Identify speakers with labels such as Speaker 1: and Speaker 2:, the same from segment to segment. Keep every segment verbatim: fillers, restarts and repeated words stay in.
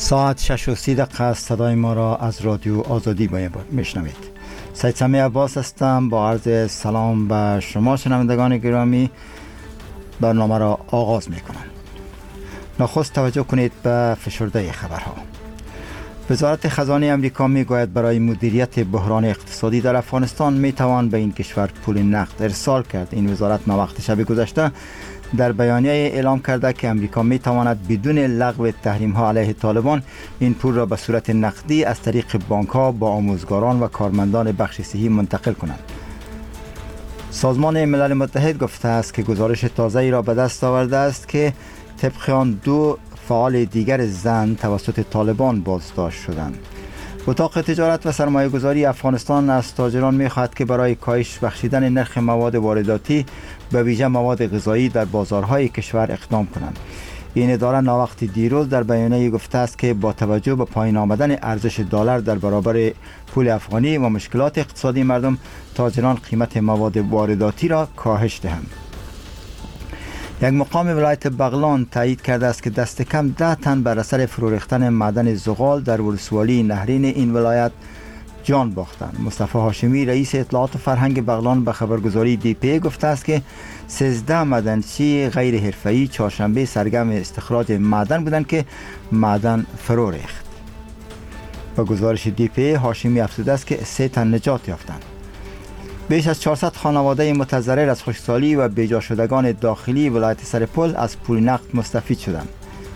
Speaker 1: ساعت شش و سی دقیقه است. صدای ما را از رادیو آزادی میشنوید. سید سمی عباس هستم با عرض سلام به شما شنوندگان گرامی. برنامه را آغاز می کنم. نخست توجه کنید به فشرده خبرها. وزارت خزانه امریکا می گوید برای مدیریت بحران اقتصادی در افغانستان می توان به این کشور پول نقد ارسال کرد. این وزارت ناوقت شب گذشته در بیانیه اعلام کرده که امریکا می تواند بدون لغو تحریم ها علیه طالبان این پول را به صورت نقدی از طریق بانک ها با آموزگاران و کارمندان بخش صحی منتقل کنند. سازمان ملل متحد گفته است که گزارش تازه‌ای را به دست آورده است که طبق آن دو فعال دیگر زن توسط طالبان بازداشت شدند. اتاق تجارت و سرمایه گذاری افغانستان از تاجران می خواهد که برای کاهش بخشیدن نرخ مواد وارداتی به ویژه مواد غذایی در بازارهای کشور اقدام کنند. این اداره ناوقت دیروز در بیانیه گفته است که با توجه به پایین آمدن ارزش دلار در برابر پول افغانی و مشکلات اقتصادی مردم، تاجران قیمت مواد وارداتی را کاهش دهند. یک مقام ولایت بغلان تایید کرده است که دست کم ده تن بر اثر فرو ریختن معدن زغال در ولسوالی نهرین این ولایت جان باختند. مصطفی هاشمی رئیس اطلاعات و فرهنگ بغلان به خبرگزاری دی پی گفته است که سیزده معدنچی غیر حرفه‌ای چهارشنبه سرگرم استخراج معدن بودند که معدن فرو ریخت. با گزارش دی پی هاشمی افزوده است که سه تن نجات یافتند. بیش از چهارصد خانواده متضرر از خشکسالی و بیجا شدگان داخلی ولایت سرپل از پول نقد مستفید شدند.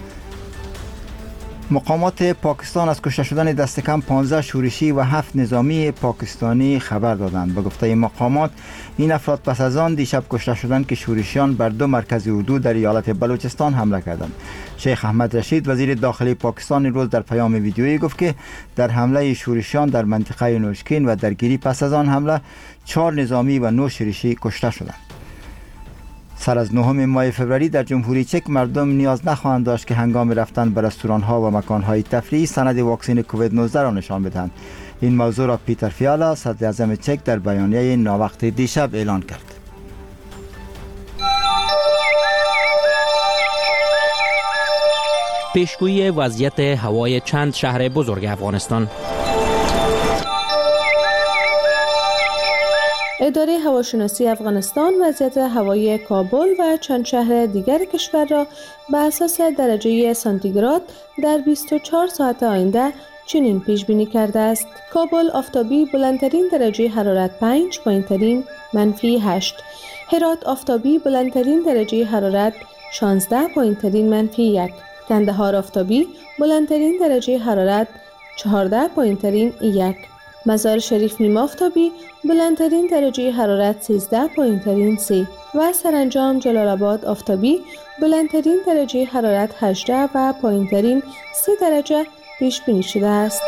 Speaker 1: مقامات پاکستان از کشته شدن دست کم پانزده شورشی و هفت نظامی پاکستانی خبر دادند. به گفته مقامات این افراد پس از آن دیشب کشته شدند که شورشیان بر دو مرکز اردو در ایالت بلوچستان حمله کردند. شیخ احمد رشید وزیر داخلی پاکستان این روز در پیام ویدیویی گفت که در حمله شورشیان در منطقه نوشکین و درگیری پس از آن حمله چهار نظامی و نه شورشی کشته شدند. سر از نهم ماه فوریه در جمهوری چک مردم نیاز نخواهند داشت که هنگام رفتن به رستوران‌ها و مکان‌های تفریحی سند واکسن کووید نوزده را نشان بدهند. این موضوع را پیتر فیالا صدر اعظم چک در بیانیه ناوقت دیشب اعلان کرد.
Speaker 2: پیشگویی وضعیت هوای چند شهر بزرگ افغانستان.
Speaker 3: اداره هواشناسی افغانستان وضعیت هوایی کابل و چند شهر دیگر کشور را به اساس درجه سانتیگراد در بیست و چهار ساعت آینده چنین پیش بینی کرده است: کابل آفتابی بلندترین درجه حرارت پنج، پایینترین منفی هشت. هرات آفتابی بلندترین درجه حرارت شانزده، پایینترین منفی یک. کندهار آفتابی بلندترین درجه حرارت چهارده، پایینترین یک. مزار شریف نیم آفتابی بلندترین درجه حرارت سیزده، پایینترین سه و سرانجام جلال آباد آفتابی بلندترین درجه حرارت هجده و پایینترین سه درجه پیش بینی شده است.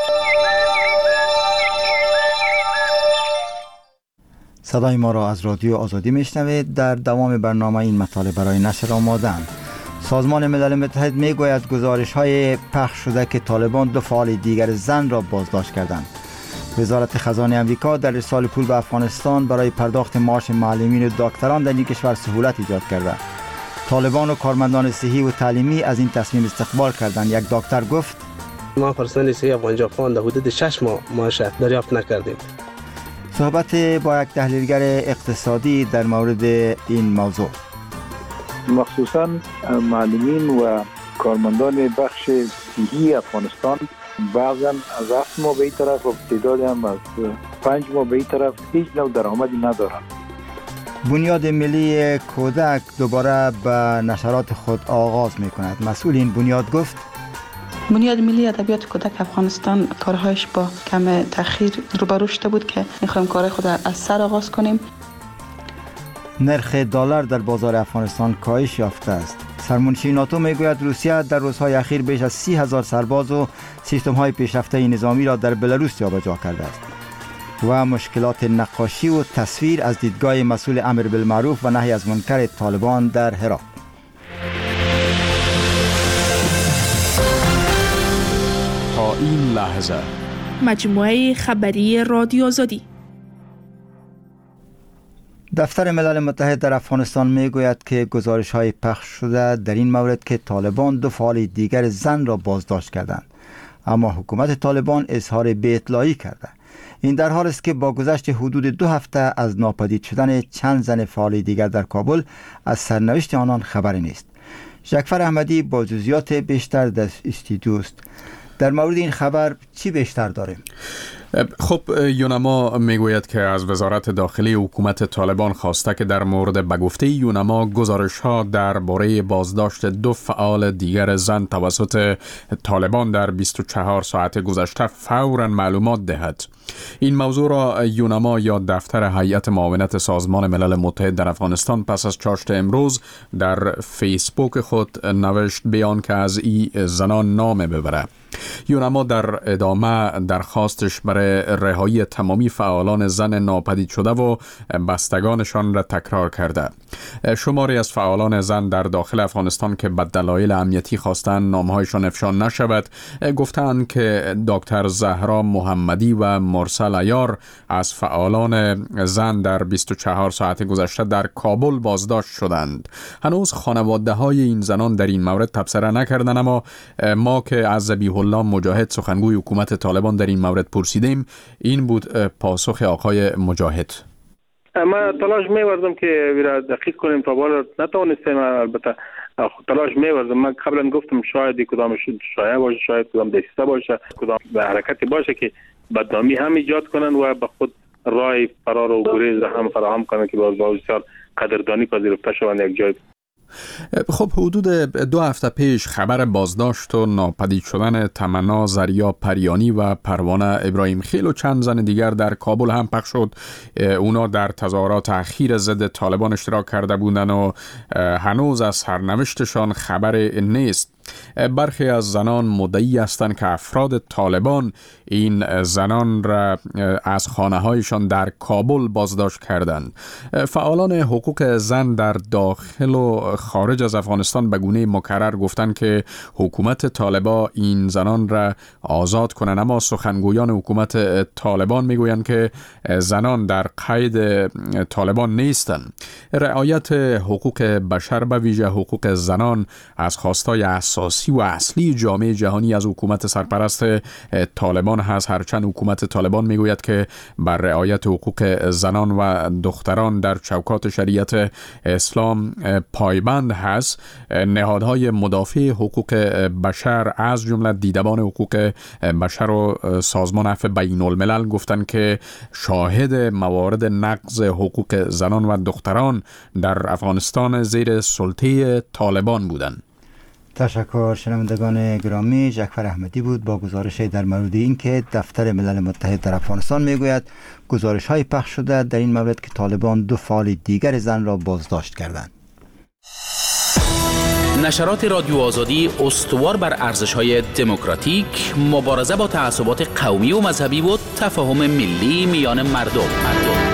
Speaker 1: صدای ما را از رادیو آزادی میشنوید. در دوام برنامه این مطالب برای نشر آماده‌اند. سازمان ملل متحد میگوید گزارش های پخش شده که طالبان دو فعال دیگر زن را بازداشت کردند. وزارت خزانه امریکا در ارسال پول به افغانستان برای پرداخت معاش معلمین و دکتران در این کشور سهولت ایجاد کرده. طالبان و کارمندان صحی و تعلیمی از این تصمیم استقبال کردند. یک دکتر گفت:
Speaker 4: ما پرسنل صحی افغانستان در حدود شش ماه معاش دریافت نکردیم.
Speaker 1: صحبت با یک تحلیلگر اقتصادی در مورد این موضوع.
Speaker 5: مخصوصاً معلمین و کارمندان بخش صحی افغانستان بعضاً از هفت ماه به این طرف و تعداد هم از پنج ماه به این طرف هیچ نوع درآمدی ندارند.
Speaker 1: بنیاد ملی کودک دوباره به نشرات خود آغاز می کند. مسئول این بنیاد گفت:
Speaker 6: بنیاد ملی ادبیات کودک افغانستان کارهایش با کم تأخیر روبرو شده بود که می‌خوایم کارهای خود از سر آغاز کنیم.
Speaker 1: نرخ دلار در بازار افغانستان کاهش یافته است. سرمنشی ناتو میگوید روسیه در روزهای اخیر بیش از سی هزار سرباز و سیستم‌های پیشرفته نظامی را در بلاروس جابجا کرده است. و مشکلات نقاشی و تصویر از دیدگاه مسئول امر بالمعروف و نهی از منکر طالبان در هرات.
Speaker 7: تا این لحظه
Speaker 8: مجموعه خبری رادیو آزادی.
Speaker 1: دفتر ملل متحد در افغانستان میگوید که گزارش‌های پخش شده در این مورد که طالبان دو فعال دیگر زن را بازداشت کردند. اما حکومت طالبان اظهار بی‌اطلاعی کرده. این در حال است که با گذشت حدود دو هفته از ناپدید شدن چند زن فعال دیگر در کابل از سرنوشت آنان خبری نیست. جعفر احمدی با جزئیات بیشتر در استودیو است. در مورد این خبر چی بیشتر داریم؟
Speaker 7: خب یونما میگوید که از وزارت داخلی حکومت طالبان خواسته که در مورد به گفته یونما گزارش ها درباره بازداشت دو فعال دیگر زن توسط طالبان در بیست و چهار ساعت گذشته فوراً معلومات دهد. این موضوع را یونما یا دفتر هیئت معاونت سازمان ملل متحد در افغانستان پس از چاشت امروز در فیسبوک خود نوشت بیان که از این زنان نام ببره. یونما در ادامه درخواستش برای رهایی تمامی فعالان زن ناپدید شده و بستگانشان را تکرار کرده. شماری از فعالان زن در داخل افغانستان که به دلایل امنیتی خواستند نامهایشان افشا نشود گفتند که دکتر زهرا محمدی و مرسل عیار از فعالان زن در بیست و چهار ساعت گذشته در کابل بازداشت شدند. هنوز خانواده های این زنان در این مورد تبصره نکردند، اما ما که از ذبیح الله مجاهد سخنگوی حکومت طالبان در این مورد پرسیدیم، این بود پاسخ آقای مجاهد.
Speaker 9: ما تلاش می‌ورزم که ویرا دقیق کنیم تا بالا نتوانستیم، البته تلاش می‌ورزم. من قبلا گفتم شاید کدام شایعه باشه، شاید کدام دسیسه باشه، کدام به حرکتی باشه که بدنامی هم ایجاد کنن و به خود راه فرار و گریز هم فراهم کنن که باز بسیار قدردانی پذیرفته شوند یک جای.
Speaker 7: خب حدود دو هفته پیش خبر بازداشت و ناپدید شدن تمنا زریا پریانی و پروانه ابراهیم خیل و چند زن دیگر در کابل هم پخش شد. اونا در تظاهرات اخیر ضد طالبان اشتراک کرده بودند و هنوز از سرنوشتشان خبر نیست. برخی از زنان مدعی هستند که افراد طالبان این زنان را از خانه‌هایشان در کابل بازداشت کردند. فعالان حقوق زن در داخل و خارج از افغانستان به گونه مکرر گفتند که حکومت طالبان این زنان را آزاد کنند، اما سخنگویان حکومت طالبان میگویند که زنان در قید طالبان نیستند. رعایت حقوق بشر به ویژه حقوق زنان از خواستای اساسی و اصلی جامعه جهانی از حکومت سرپرست طالبان هست، هرچند حکومت طالبان میگوید که بر رعایت حقوق زنان و دختران در چوکات شریعت اسلام پایبند هست. نهادهای مدافع حقوق بشر از جمله دیدبان حقوق بشر و سازمان عفو بین الملل گفتند که شاهد موارد نقض حقوق زنان و دختران در افغانستان زیر سلطه طالبان بودند.
Speaker 1: تشکر شنوندگان گرامی. جعفر احمدی بود با گزارش در مورد این که دفتر ملل متحد در افغانستان میگوید گزارش های پخش شده در این مورد که طالبان دو فعال دیگر زن را بازداشت کردند.
Speaker 2: نشرات رادیو آزادی استوار بر ارزش‌های دموکراتیک، مبارزه با تعصبات قومی و مذهبی و تفاهم ملی میان مردم. مردم.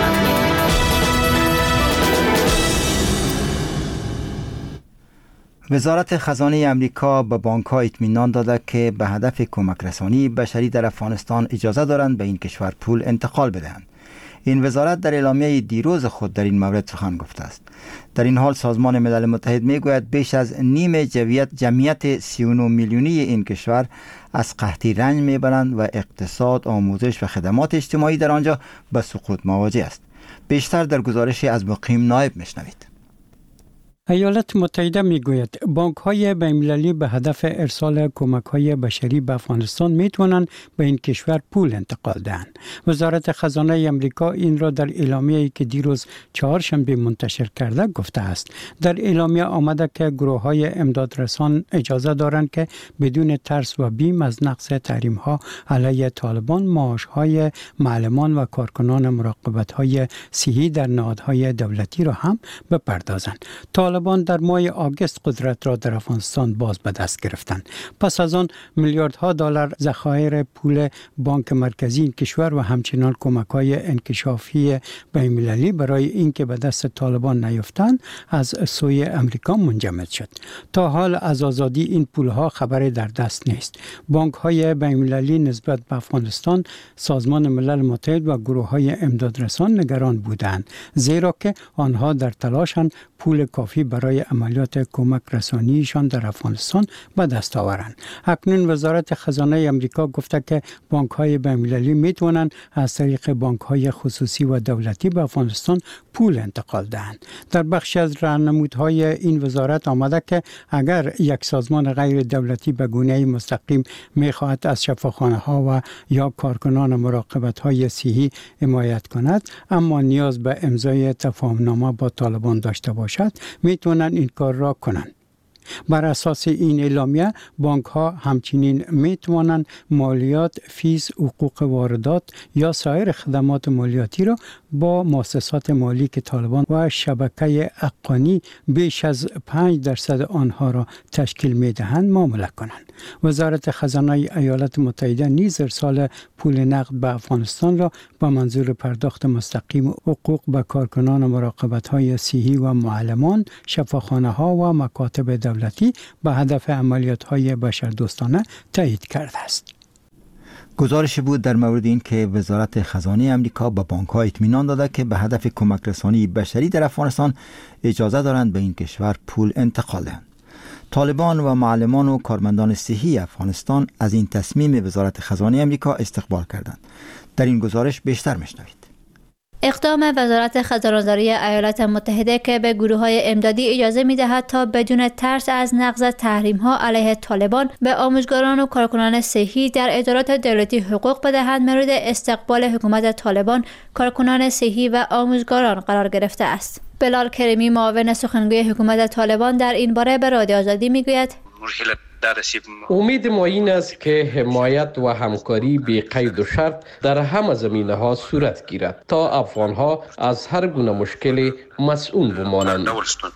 Speaker 1: وزارت خزانه امریکا به بانک‌ها اطمینان داده که به هدف کمک رسانی بشری در افغانستان اجازه دارند به این کشور پول انتقال بدهند. این وزارت در اعلامیه دیروز خود در این مورد سخن گفته است. در این حال سازمان ملل متحد میگوید بیش از نیم جمعیت جمعیت سی و نه میلیونی این کشور از قحطی رنج میبرند و اقتصاد، آموزش و خدمات اجتماعی در آنجا به سقوط مواجه است. بیشتر در گزارشی از مقیم نایب میشنوید.
Speaker 10: ایالات متحده میگوید بانک های بین‌المللی به هدف ارسال کمک های بشری به افغانستان میتوانند به این کشور پول انتقال دهند. وزارت خزانه امریکا این را در اعلامیه‌ای که دیروز چهارشنبه منتشر کرده گفته است. در اعلامیه آمده که گروه های امدادرسان اجازه دارند که بدون ترس و بیم از نقض تحریم ها علیه طالبان معاش های معلمان و کارکنان مراقبت های صحی در نهادهای دولتی را هم بپردازند. طالبان در ماه آگوست قدرت را در افغانستان باز به دست گرفتند. پس از آن میلیاردها دلار ذخایر پول بانک مرکزی این کشور و همچنان کمک‌های انکشافی بین‌المللی برای اینکه به دست طالبان نیفتند از سوی امریکا منجمد شد. تا حال از آزادی این پول‌ها خبری در دست نیست. بانک‌های بین‌المللی نسبت به افغانستان سازمان ملل متحد و گروه‌های امدادرسان نگران بودند، زیرا که آنها در تلاشند پول کافی برای عملیات کمک رسانیشان در افغانستان به دست آورند. اکنون وزارت خزانه آمریکا گفته که بانک‌های بین‌المللی می‌توانند از طریق بانک‌های خصوصی و دولتی به افغانستان پول انتقال دهند. در بخش از راهنمودهای این وزارت آمده که اگر یک سازمان غیر دولتی به گونه‌ای مستقیم می‌خواهد از شفاخانه‌ها و یا کارکنان مراقبت‌های صحی حمایت کند، اما نیاز به امضای تفاهم‌نامه با طالبان داشته باشد، می‌توانند این کار را کنند. بر اساس این اعلامیه بانک ها همچنین می توانند مالیات، فیس، حقوق واردات یا سایر خدمات مالیاتی را با مؤسسات مالی که طالبان و شبکه حقانی بیش از پنج درصد آنها را تشکیل می دهند معامله کنند. وزارت خزانه ایالات متحده نیز ارسال پول نقد به افغانستان را با منظور پرداخت مستقیم حقوق به کارکنان مراقبت های صحی و معلمان، شفاخانه ها و مکاتب دولتی به هدف عملیات های بشردوستانه تایید کرده است.
Speaker 1: گزارش بود در مورد این که وزارت خزانه آمریکا به بانک‌ها اطمینان داده که به هدف کمک رسانی بشری در افغانستان اجازه دارند به این کشور پول انتقال دهند. طالبان و معلمان و کارمندان صحی افغانستان از این تصمیم وزارت خزانه آمریکا استقبال کردند. در این گزارش بیشتر میشنوید.
Speaker 11: اقدام وزارت خزانه‌داری ایالات متحده که به گروه‌های امدادی اجازه می‌دهد تا بدون ترس از نقض تحریم‌ها علیه طالبان به آموزگاران و کارکنان صحی در ادارات دولتی حقوق بدهند، مورد استقبال حکومت طالبان، کارکنان صحی و آموزگاران قرار گرفته است. بلال کریمی، معاون سخنگوی حکومت طالبان، در این باره به رادیو آزادی می‌گوید:
Speaker 12: امید ما این است که حمایت و همکاری بی قید و شرط در همه زمینه ها صورت گیرد تا افغان ها از هر گونه مشکلی مسئول بمانند.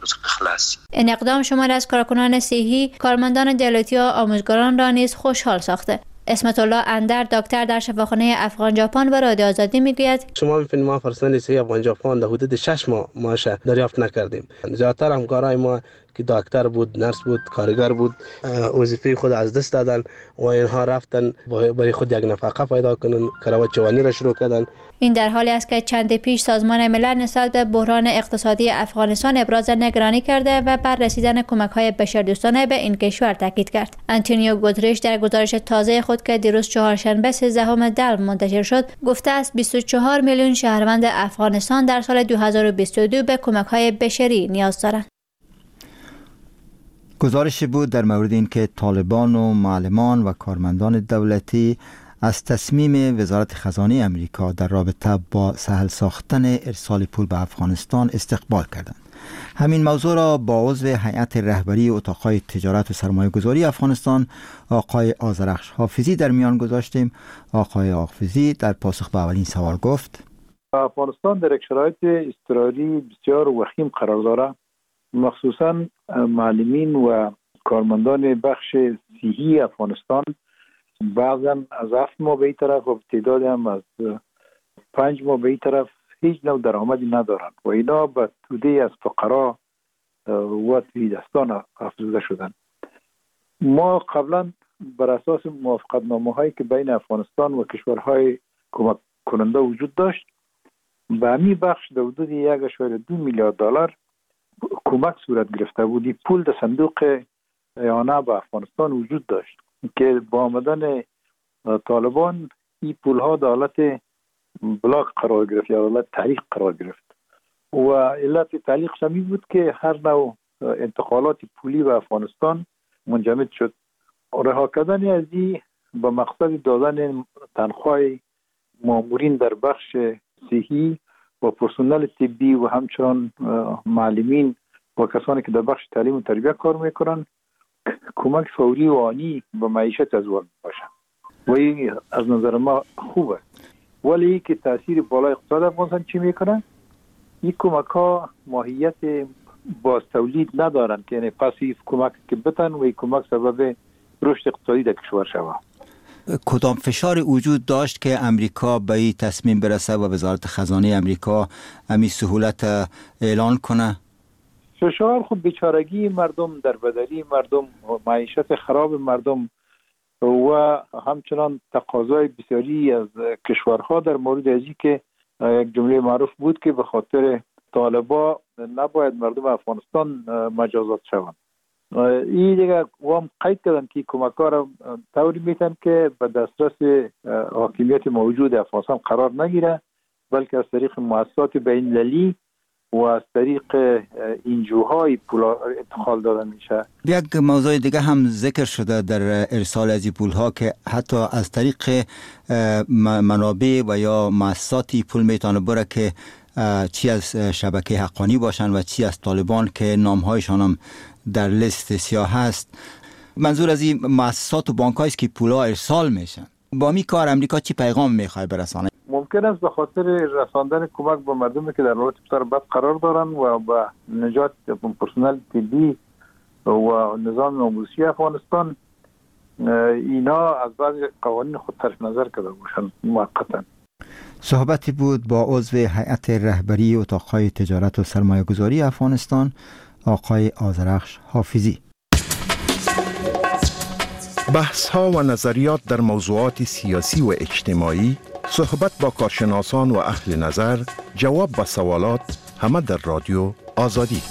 Speaker 11: این اقدام شمار از کارکنان صحی، کارمندان دولتی و آموزگاران را نیز خوشحال ساخته. اسمت الله اندر، دکتر در شفاخانه افغان ژاپن، به رادیو آزادی میگوید:
Speaker 4: شما می‌بینید ما پرسنل صحی افغان ژاپن در حدود شش ماه معاش دریافت نکردیم. زیادتر همکارای ما که دکتر بود، نرس بود، کارگر بود، وظیفه خود از دست دادن و اینها رفتن برای خود یک نفقه پیدا کنن، کراوات جوانی را شروع کردن.
Speaker 11: این در حالی است که چند پیش سازمان ملل نسبت به بحران اقتصادی افغانستان ابراز نگرانی کرده و بر رسیدن کمک‌های بشردوستانه به این کشور تاکید کرد. آنتونیو گوترش در گزارش تازه خود که دیروز چهارشنبه سیزدهم دی منتشر شد، گفته است بیست و چهار میلیون شهروند افغانستان در سال دو هزار و بیست و دو به کمک‌های بشری نیاز دارند.
Speaker 1: گزارش بود در مورد این که طالبان و معلمان و کارمندان دولتی از تصمیم وزارت خزانه آمریکا در رابطه با سهل ساختن ارسال پول به افغانستان استقبال کردند. همین موضوع را با عضو هیئت رهبری اتاق‌های تجارت و سرمایه‌گذاری افغانستان آقای آذرخش حافظی در میان گذاشتیم. آقای حافظی در پاسخ به اولین سوال گفت:
Speaker 5: افغانستان در یک شرایط اضطراری بسیار وخیم قرار دارد، مخصوصا معلمین و کارمندان بخش صحی افغانستان بعضا از هفت ماه به این طرف و تعداد هم از پنج ماه به این طرف هیچ نوع درآمدی ندارند و اینا به توده از فقرا و تهیدستان افزوده شدند. ما قبلا بر اساس موافقتنامه هایی که بین افغانستان و کشورهای کمک کننده وجود داشت، به همین بخش در حدود یک اشاره دو میلیارد دلار کمک صورت گرفته بودی. پول در صندوق اعانه به افغانستان وجود داشت که با آمدن طالبان این پول ها در حالت بلاک قرار گرفت یا حالت تعلیق قرار گرفت و علت تعلیق شمی بود که هر نوع انتقالات پولی به افغانستان منجمد شد. رها کردن از این با مقصد دادن تنخواه مامورین در بخش صحی و پرسنل طبی و همچنان معلمین و کسانی که در بخش تعلیم و تربیت کار میکنن کمک فوری و آنی به معیشت از وام باشه و این از نظر ما خوبه. ولی که تاثیر بالای اقتصاد افغانستان چی میکنن؟ این کمک ها ماهیت باز تولید ندارن که یعنی پاسیو کمک که بتن و این کمک سبب رشد اقتصادی در کشور شود.
Speaker 1: کدام فشار وجود داشت که امریکا به این تصمیم برسه و وزارت خزانه امریکا همین سهولت اعلان کنه؟
Speaker 5: فشار خود بیچارگی مردم، در بدری مردم، معیشت خراب مردم و همچنان تقاضای بسیاری از کشورها در مورد ازی که یک جمله معروف بود که به خاطر طالبا نباید مردم افغانستان مجازات شوند. این دیگه وام قید کردن که کمک ها را طوری میتن که به دسترس حاکمیت موجود افغانستان قرار نگیره، بلکه از طریق مؤسسات بین المللی و از طریق اینجوهای پول انتقال داده میشه.
Speaker 1: یک موضوع دیگه هم ذکر شده در ارسال از این پول ها که حتی از طریق منابع و یا مؤسساتی پول میتونه بره که چی از شبکه حقانی باشن و چی از طالبان که نامهایشان هم در لیست سیاه هست. منظور از این مؤسسات و بانک هاییست که پول ها ارسال میشن. با می کار امریکا چی پیغام میخواد برسانه؟
Speaker 5: ممکن است به خاطر رساندن کمک به مردمی که در حالت بسیار بد قرار دارن و به نجات پرسنل طبی و نظام آموزشی افغانستان اینا از بعض قوانین خود طرف نظر کرده باشن موقتا.
Speaker 1: صحبتی بود با عضو هیئت رهبری اتاقهای تجارت و سرمایه گذاری افغانستان آقای آذرخش حافظی.
Speaker 13: بحث ها و نظریات در موضوعات سیاسی و اجتماعی، صحبت با کارشناسان و اهل نظر، جواب به سوالات، همه در رادیو آزادی.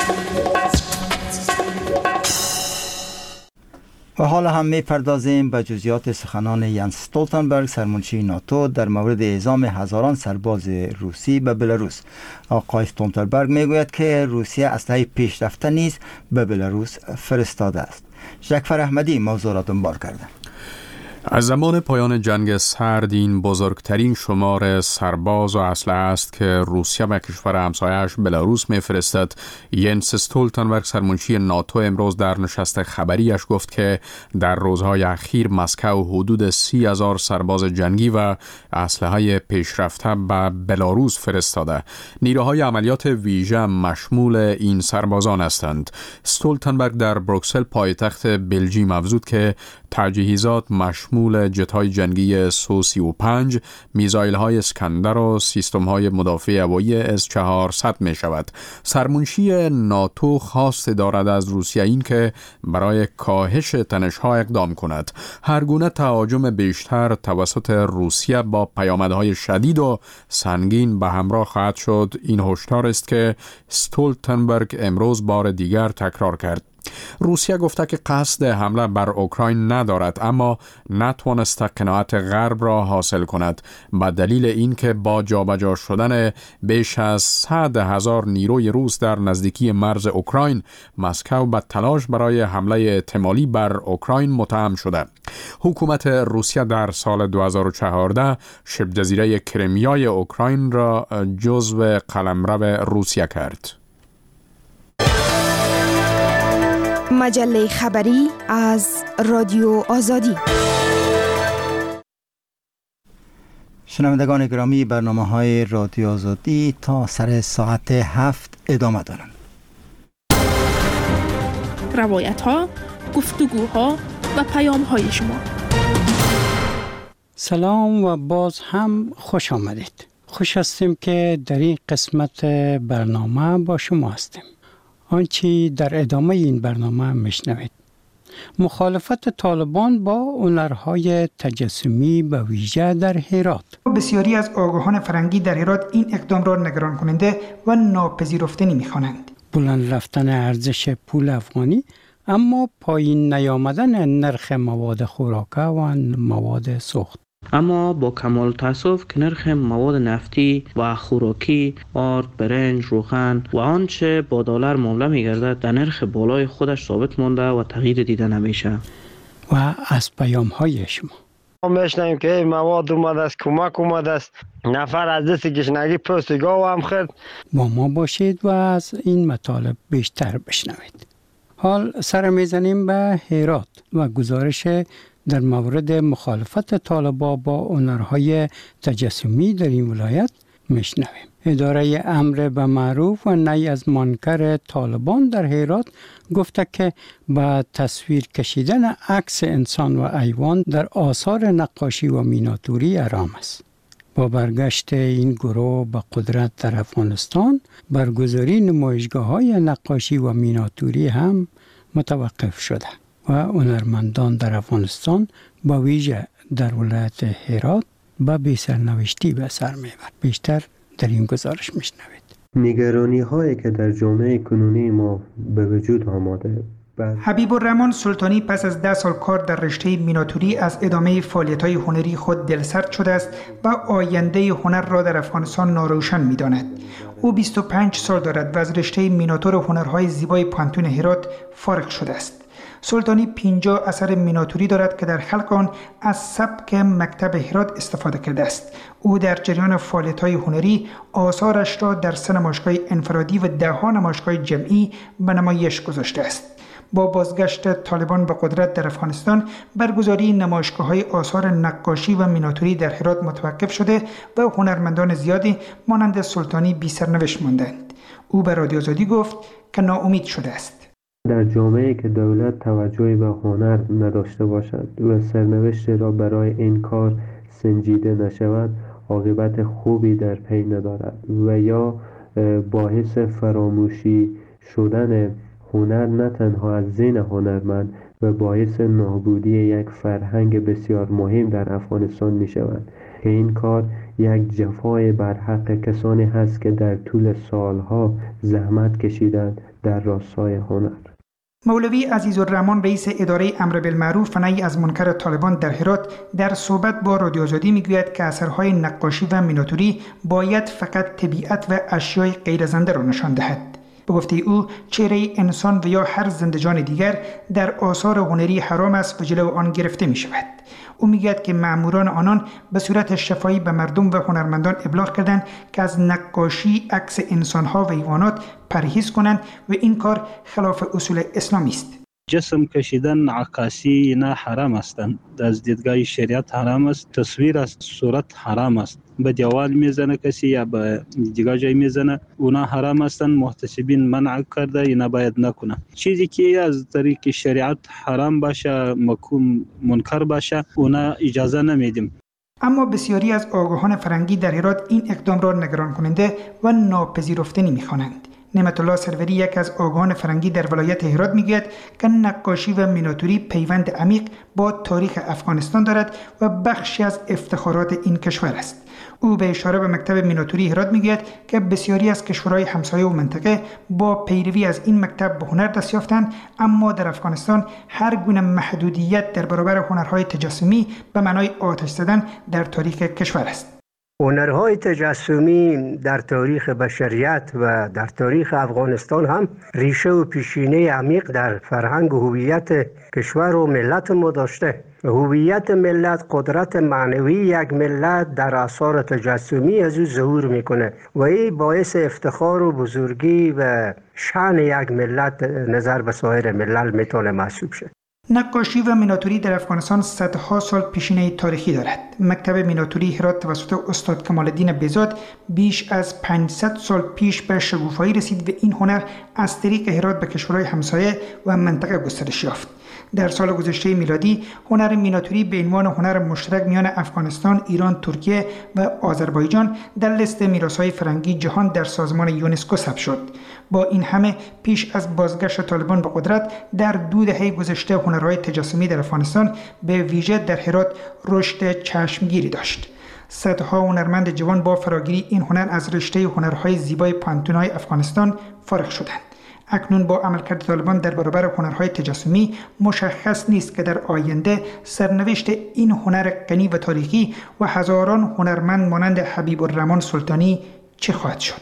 Speaker 1: و حالا هم می پردازیم به جزئیات سخنان ینس استولتنبرگ سرمنشی ناتو در مورد اعزام هزاران سرباز روسی به بلاروس. آقای استولتنبرگ می گوید که روسیه اسلحه پیشرفته نیز به بلاروس فرستاده است. جعفر احمدی موضوع را دنبال کرده.
Speaker 7: از زمان پایان جنگ سرد این بزرگترین شمار سرباز و اسلحه است که روسیه به کشور همسایه‌اش بلاروس می‌فرستد. ینس استولتنبرگ سرمنشی ناتو امروز در نشست خبریش گفت که در روزهای اخیر مسکو حدود سی هزار سرباز جنگی و اسلحه پیشرفته به بلاروس فرستاده. نیروهای عملیات ویژه مشمول این سربازان هستند. استولتنبرگ در بروکسل پایتخت بلژیم افزود که تجهیزات مشمول جت‌های جنگی سو سی و پنج، میزایل‌های اسکندر و سیستم‌های مدافع هوایی اس چهارصد می شود. سرمنشی ناتو خواست دارد از روسیه این که برای کاهش تنش‌ها اقدام کند. هر گونه تهاجم بیشتر توسط روسیه با پیامدهای شدید و سنگین به همراه خواهد شد. این هشدار است که استولتنبرگ امروز بار دیگر تکرار کرد. روسیه گفته که قصد حمله بر اوکراین ندارد، اما نتوانسته قناعت غرب را حاصل کند به دلیل اینکه با جابجا شدن بیش از صد هزار نیروی روس در نزدیکی مرز اوکراین، مسکو به تلاش برای حمله احتمالی بر اوکراین متهم شده. حکومت روسیه در سال دو هزار و چهارده شبه جزیره کریمیای اوکراین را جزو قلمرو روسیه کرد.
Speaker 14: مجله خبری از رادیو آزادی.
Speaker 1: شنوندگان گرامی، برنامه‌های رادیو آزادی تا سر ساعت هفت ادامه دارند.
Speaker 8: روایت‌ها، گفتگوها و پیام‌های شما.
Speaker 10: سلام و باز هم خوش آمدید. خوش هستیم که در این قسمت برنامه با شما هستیم. آنچه در ادامه این برنامه میشنوید: مخالفت طالبان با هنرهای تجسمی به ویژه در هرات.
Speaker 15: بسیاری از آگاهان فرنگی در هرات این اقدام را نگران کننده و ناپذیرفتنی می‌خوانند.
Speaker 10: بلند رفتن ارزش پول افغانی، اما پایین نیامدن نرخ مواد خوراکه و مواد سوخت.
Speaker 16: اما با کمال تاسف که نرخ مواد نفتی و خوراکی، آرد، برنج، روغن و آنچه با دلار معامله می‌گردد در نرخ بالای خودش ثابت مانده و تغییر دیده نمیشه.
Speaker 10: و از پیام‌های شما
Speaker 17: ما میشنیم که مواد اومده است، کمک اومده است، نفر از دست گشنگی پوست گاو هم خورد.
Speaker 10: با ما باشید و از این مطالب بیشتر بشنوید. حال سر میزنیم به هرات و گزارش در مورد مخالفت طالبان با هنرهای تجسمی در این ولایت میشنویم. اداره امر به معروف و نهی از منکر طالبان در هرات گفته که با تصویر کشیدن عکس انسان و حیوان در آثار نقاشی و میناتوری حرام است. با برگشت این گروه به قدرت در افغانستان، برگزاری نمایشگاه‌های نقاشی و میناتوری هم متوقف شده و هنرمندان در افغانستان با ویژه در ولایت هرات با بی سرنوشتی به سر میبرد. بیشتر در این گزارش میشنوید.
Speaker 18: نگرانی هایی که در جامعه کنونی ما به وجود آمده.
Speaker 15: حبیب الرحمن سلطانی پس از ده سال کار در رشته میناتوری از ادامه فعالیت‌های هنری خود دلسرد شده است و آینده هنر را در افغانستان ناروشن می‌داند. او بیست و پنج سال دارد و از رشته میناتور هنرهای زیبای پانتون هرات فارغ شده است. سلطانی پنجاه اثر میناتوری دارد که در خلق آن از سبک مکتب هرات استفاده کرده است. او در جریان فعالیت‌های هنری آثارش را در سه نمایشگاه انفرادی و ده‌ها نمایشگاه جمعی به نمایش گذاشته است. با بازگشت طالبان به قدرت در افغانستان، برگزاری نمایشگاه‌های آثار نقاشی و میناتوری در هرات متوقف شده و هنرمندان زیادی مانند سلطانی بی سرنوشت ماندند. او به رادیو آزادی گفت که ناامید شده است.
Speaker 18: در جامعه که دولت توجهی به هنر نداشته باشد و سرنوشت را برای این کار سنجیده نشود، عاقبت خوبی در پی ندارد و یا باعث فراموشی شدن هنر نه تنها از ذهن هنرمند و باعث نابودی یک فرهنگ بسیار مهم در افغانستان می شود که این کار یک جفای بر حق کسانی هست که در طول سالها زحمت کشیدند در راستای هنر.
Speaker 15: مولوی عزیزالرحمن رئیس اداره امر بالمعروف و نهی از منکر طالبان در هرات در صحبت با رادیو آزادی میگوید که اثرهای نقاشی و میناتوری باید فقط طبیعت و اشیای غیر زنده را نشان دهد. به گفته او چهره انسان و یا هر زندگان دیگر در آثار هنری حرام است و جلو آن گرفته می شود. او میگوید که مأموران آنان به صورت شفاهی به مردم و هنرمندان ابلاغ کردند که از نقاشی عکس انسانها و حیوانات پرهیز کنند و این کار خلاف اصول اسلامی است.
Speaker 19: جسم کشیدن، عکاسی نه حرام هستند. از دیدگاه شریعت حرام است. تصویر از صورت حرام است. به دیوال میزنه کسی یا به دیگه جای میزنه، اونا حرام هستند. محتسبین منع کرده، اینا باید نکنه. چیزی که از طریق شریعت حرام باشه، مکروه منکر باشه، اونا اجازه نمیدیم.
Speaker 15: اما بسیاری از آگاهان فرنگی در هرات این اقدام را نگران کننده و ناپذیرفتنی می‌خوانند. نعمت الله سروری، یک از آگاهان فرنگی در ولایت هرات، میگوید که نقاشی و میناتوری پیوند عمیق با تاریخ افغانستان دارد و بخشی از افتخارات این کشور است. او به اشاره به مکتب میناتوری هرات میگوید که بسیاری از کشورهای همسایه و منطقه با پیروی از این مکتب به هنر دست یافتند، اما در افغانستان هر گونه محدودیت در برابر هنرهای تجسمی به معنای آتش زدن در تاریخ کشور است.
Speaker 20: هنرهای تجسمی در تاریخ بشریت و در تاریخ افغانستان هم ریشه و پیشینه عمیق در فرهنگ و هویت کشور و ملت ما داشته. هویت ملت، قدرت معنوی یک ملت در آثار تجسمی از او ظهور میکنه و این باعث افتخار و بزرگی و شأن یک ملت نظر به سایر ملل میتونه محسوب شد.
Speaker 15: نقاشی و میناتوری در افغانستان صدها سال پیشینه تاریخی دارد. مکتب میناتوری هرات توسط استاد کمال الدین بهزاد بیش از پانصد سال پیش به شکوفایی رسید و این هنر از طریق هرات به کشورهای همسایه و منطقه گسترش یافت. در سال گذشته میلادی هنر میناتوری به عنوان هنر مشترک میان افغانستان، ایران، ترکیه و آذربایجان در لیست میراث‌های فرهنگی جهان در سازمان یونسکو ثبت شد. با این همه پیش از بازگشت طالبان به قدرت در دو دهه گذشته هنرهای تجسمی در افغانستان به ویژه در هرات رشد چشمگیری داشت. صدها هنرمند جوان با فراگیری این هنر از رشته هنرهای زیبای پانتون‌های افغانستان فارغ شدند. اکنون با عملکرد طالبان در برابر هنرهای تجسمی مشخص نیست که در آینده سرنوشت این هنر غنی و تاریخی و هزاران هنرمند مانند حبیب الرحمن سلطانی چه خواهد شد.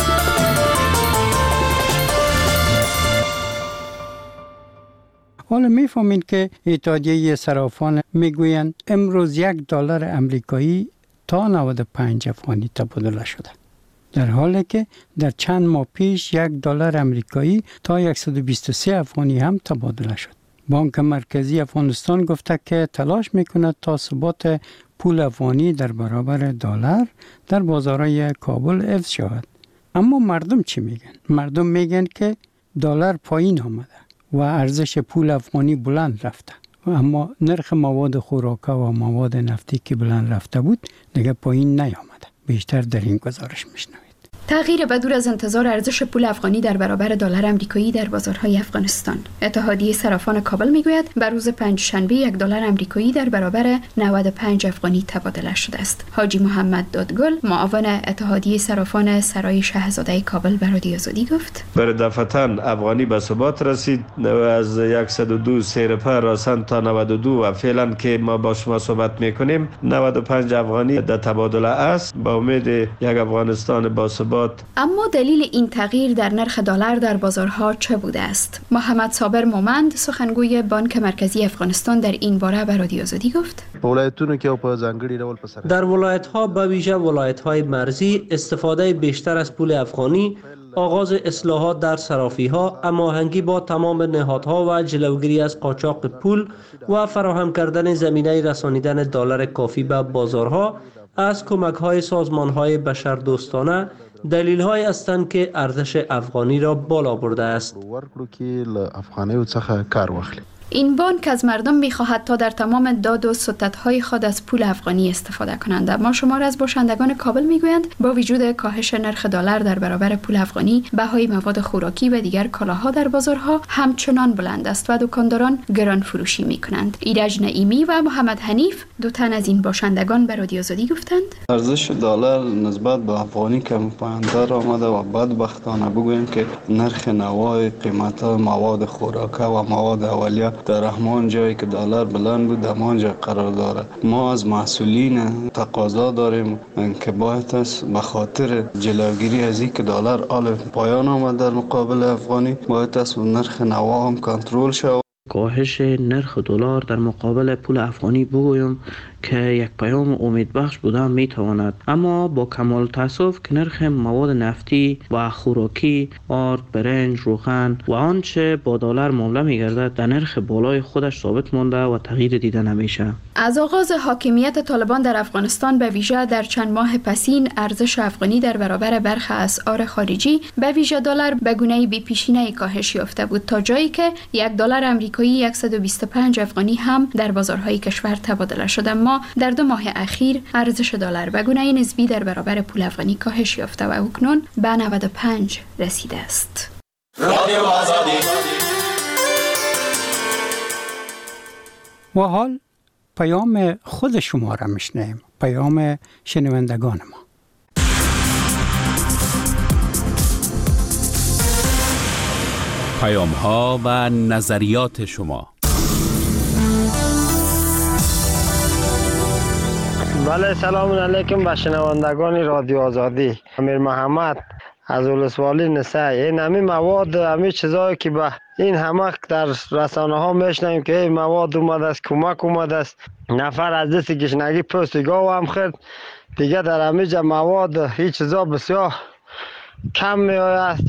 Speaker 10: حالا میفهمید که اتحادیه صرافان میگویند امروز یک دلار امریکایی تا نود و پنج افغانی تبادله شده، در حالی که در چند ماه پیش یک دلار امریکایی تا صد و بیست و سه افغانی هم تبادله شد. بانک مرکزی افغانستان گفته که تلاش میکند تا ثبات پول افغانی در برابر دلار در بازارهای کابل حفظ شود. اما مردم چی میگن؟ مردم میگن که دلار پایین آمده و ارزش پول افغانی بلند رفته، اما نرخ مواد خوراکه و مواد نفتی که بلند رفته بود دیگه پایین نیامده. بیشتر در این گزارش میشنوید.
Speaker 21: تغییر بدور از انتظار ارزش پول افغانی در برابر دلار آمریکایی در بازارهای افغانستان. اتحادیه صرافان کابل میگوید بر روز پنجشنبه یک دلار آمریکایی در برابر نود و پنج افغانی تبادله شده است. حاجی محمد دادگل، معاون اتحادیه صرافان سرای شاهزاده کابل، به رادیو آزادی گفت:
Speaker 22: بر دفعتاً افغانی به ثبات رسید از صد و دو سیرپا راسن تا نود و دو و فعلا که ما با شما صحبت میکنیم نود و پنج افغانی در تبادله است. با امید یک افغانستان با ثبات.
Speaker 21: اما دلیل این تغییر در نرخ دلار در بازارها چه بوده است؟ محمد صابر مومند، سخنگوی بانک مرکزی افغانستان، در این باره به رادیو آزادی گفت:
Speaker 23: در ولایت‌ها به ویژه ولایت‌های مرزی استفاده بیشتر از پول افغانی، آغاز اصلاحات در صرافی‌ها، هماهنگی با تمام نهادها و جلوگیری از قاچاق پول و فراهم کردن زمینه رسانیدن دلار کافی به بازارها از کمک‌های سازمان‌های بشردوستانه دلیل‌هایی هستند که ارزش افغانی را بالا برده است.
Speaker 21: این بانک از مردم می‌خواهد تا در تمام داد و ستدهای خود از پول افغانی استفاده کنند. اما شمار از باشندگان کابل میگویند با وجود کاهش نرخ دلار در برابر پول افغانی، بهای مواد خوراکی و دیگر کالاها در بازارها همچنان بلند است و دکانداران گران فروشی می‌کنند. ایرج نعیمی و محمد حنیف، دو تن از این باشندگان، به رادیو آزادی گفتند:
Speaker 24: ارزش دلار نسبت به افغانی کم پایین‌تر آمده و بدبختانه بگوییم که نرخ نوای قیمت مواد خوراکی و مواد اولیه در همان جایی که دلار بلند بود همانجا قرار داره. ما از مسئولین تقاضا داریم که باید است به خاطر جلوگیری از این که دلار آل پایان آمد در مقابل افغانی، باید است نرخ نوا هم کنترل شود.
Speaker 16: کاهش نرخ دلار در مقابل پول افغانی بگویم که یک پیام امیدبخش بوده میتواند، اما با کمال تاسف که نرخ مواد نفتی و خوراکی، آرد، برنج، روغن و آنچه با دلار معامله میگردد در نرخ بالای خودش ثابت مانده و تغییر دیده نمیشه.
Speaker 21: از آغاز حاکمیت طالبان در افغانستان به ویژه در چند ماه پسین، ارزش افغانی در برابر برخی اسعار خارجی به ویژه دلار به گونه بی‌پیشینه کاهش یافته بود تا جایی که یک دلار آمریکایی صد و بیست و پنج افغانی هم در بازارهای کشور تبادله شد. اما در دو ماه اخیر ارزش دلار به گونه نسبی در برابر پول افغانی کاهش یافته و اکنون به نود و پنج رسیده است.
Speaker 10: و حال پیام خود شما را میشنویم، پیام شنوندگان ما.
Speaker 2: پیام ها و نظریات شما.
Speaker 17: بله، سلام علیکم به شنوندگان رادیو آزادی. امیر محمد از ولسوالی نسای. این همین مواد، همین چیزایی که به این همه در رسانه ها میشنیم که این مواد اومده است، کمک اومده است، نفر از دست گشنگی پوست گاو هم خورد، دیگه در همینجا مواد این چیزا بسیار کم می آید.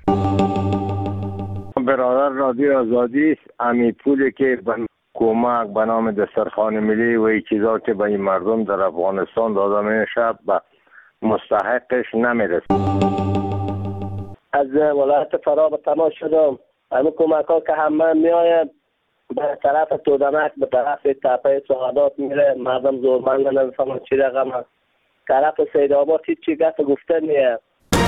Speaker 25: برادر رادیو آزادی، همین پولی که کمک به نام دسترخوان ملی و این چیزا که به این مردم در افغانستان داده میشه به مستحقش نمیرسه.
Speaker 26: از ولایت فرا به تماس شدم. همین کمک ها که همه میآید به طرف تودمک، به طرف تپه سعادات میره، مردم زورمند نمیفهمن چی رقم هست. طرف سید آباد هیچ چی گفت گفته نیه.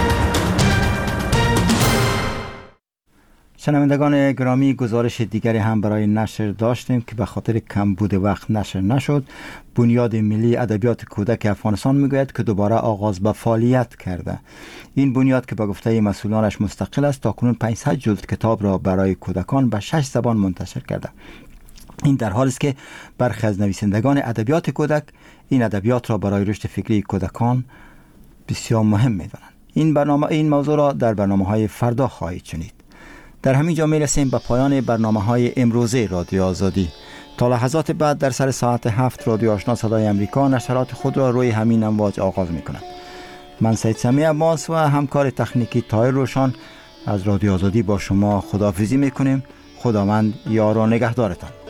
Speaker 1: شنوندگان گرامی، گزارش دیگری هم برای نشر داشتیم که به خاطر کمبود وقت نشر نشد. بنیاد ملی ادبیات کودک افغانستان میگوید که دوباره آغاز به فعالیت کرده. این بنیاد که با گفته مسئولانش مستقل است، تاکنون پانصد جلد کتاب را برای کودکان به شش زبان منتشر کرده. این در حالی است که برخی از نویسندگان ادبیات کودک این ادبیات را برای رشد فکری کودکان بسیار مهم می‌دانند. این برنامه این موضوع را در برنامه‌های فردا خواهید شنید. در همین جا میرسیم به پایان برنامه‌های امروزه رادیو آزادی. تا لحظات بعد در سر ساعت هفت رادیو آشنا صدای امریکا نشرات خود را روی همین امواج آغاز می‌کند. من سید سمیع عباس و همکار تکنیکی طاهر روشن از رادیو آزادی با شما خداحافظی می‌کنیم. خداوند یار و نگهدارتان.